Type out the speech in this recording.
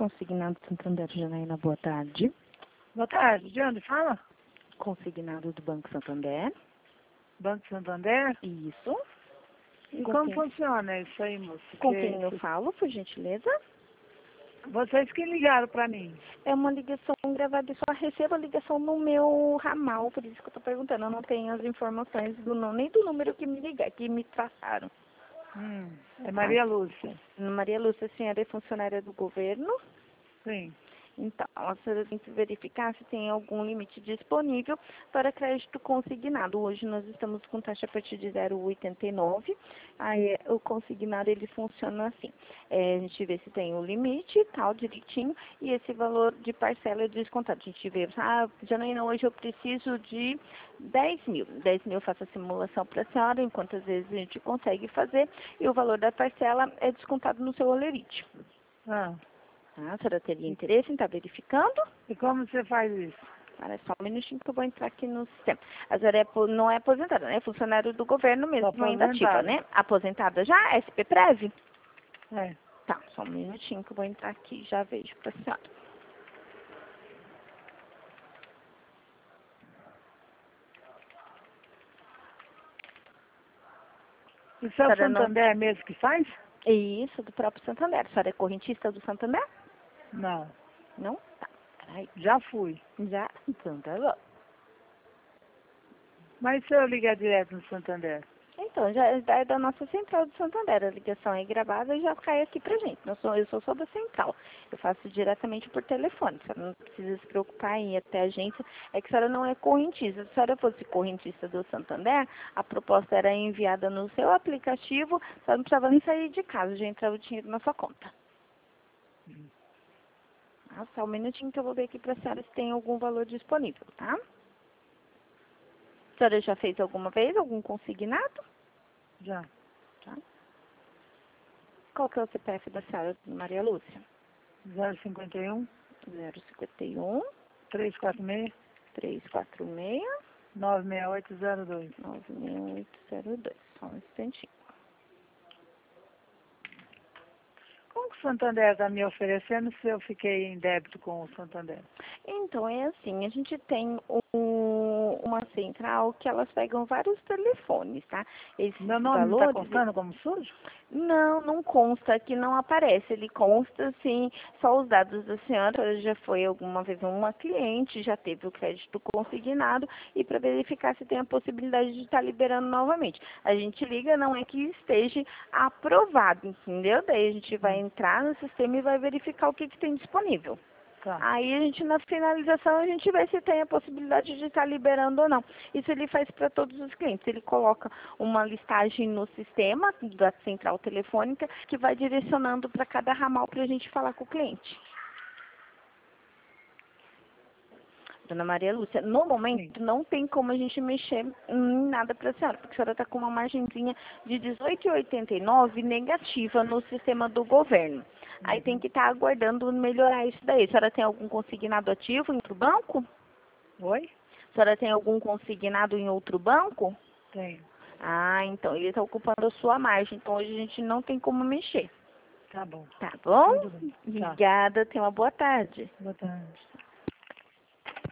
Consignado Santander, Janaína, boa tarde. Boa tarde. De onde fala? Consignado do Banco Santander. Banco Santander? Isso. E Com como quem? funciona isso aí, moço? Com quem eu falo, por gentileza? Vocês que ligaram para mim. É uma ligação gravada e só recebo a ligação no meu ramal, por isso que eu estou perguntando. Eu não tenho as informações nem do número que me ligaram, que me traçaram. É Maria Lúcia. Maria Lúcia, a senhora é funcionária do governo? Sim. Então, a senhora tem que verificar se tem algum limite disponível para crédito consignado. Hoje nós estamos com taxa a partir de 0,89. Aí o consignado ele funciona assim. A gente vê se tem o limite e tal, direitinho, e esse valor de parcela é descontado. A gente vê, Janaína, hoje eu preciso de 10 mil. 10 mil eu faço a simulação para a senhora, em quantas vezes a gente consegue fazer, e o valor da parcela é descontado no seu olerite. Ah. A senhora teria interesse em estar verificando? E como você faz isso? Espera só um minutinho que eu vou entrar aqui no sistema. A senhora não é aposentada, né? É funcionário do governo mesmo, Tô ainda ativa, aposentada. né? Aposentada já? SP Prev? É. Tá, só um minutinho que eu vou entrar aqui, já vejo pra senhora. Isso é o A senhora não... Santander mesmo que faz? Isso, do próprio Santander. A senhora é correntista do Santander? Não. Não? Tá, peraí. Já fui. Já? Então tá bom. Mas se eu ligar direto no Santander? Então, já é da nossa central de Santander. A ligação é gravada e já cai aqui pra gente. Eu sou só da central. Eu faço diretamente por telefone. A senhora não precisa se preocupar em ir até a agência. É que a senhora não é correntista. Se a senhora fosse correntista do Santander, a proposta era enviada no seu aplicativo. A senhora não precisava nem sair de casa, já entrava o dinheiro na sua conta. Só um minutinho que eu vou ver aqui pra senhora se tem algum valor disponível, tá? A senhora já fez alguma vez algum consignado? Já. Tá. Qual que é o CPF da senhora, Maria Lúcia? 051 051 346 346 96802. 96802. Só um instantinho. Como que o Santander está me oferecendo se eu fiquei em débito com o Santander? Então, é assim, a gente tem uma central que elas pegam vários telefones, tá? Esses Meu nome não está valores, constando como sujo? não consta, que não aparece. Ele consta, sim, só os dados da senhora. Já foi alguma vez uma cliente, já teve o crédito consignado, e para verificar se tem a possibilidade de estar liberando novamente. A gente liga, não é que esteja aprovado, entendeu? Daí a gente vai entrar no sistema e vai verificar o que tem disponível. Tá. Aí a gente, na finalização, a gente vê se tem a possibilidade de estar liberando ou não. Isso ele faz para todos os clientes. Ele coloca uma listagem no sistema da central telefônica que vai direcionando para cada ramal para a gente falar com o cliente. Dona Maria Lúcia, no momento não tem como a gente mexer em nada para a senhora, porque a senhora está com uma margenzinha de 18,89 negativa no sistema do governo. Aí tem que estar aguardando melhorar isso daí. A senhora tem algum consignado ativo em outro banco? Oi? A senhora tem algum consignado em outro banco? Tenho. Ah, então ele está ocupando a sua margem, então hoje a gente não tem como mexer. Tá bom. Tá bom? Tudo bem. Tá. Obrigada, tenha uma boa tarde. Boa tarde.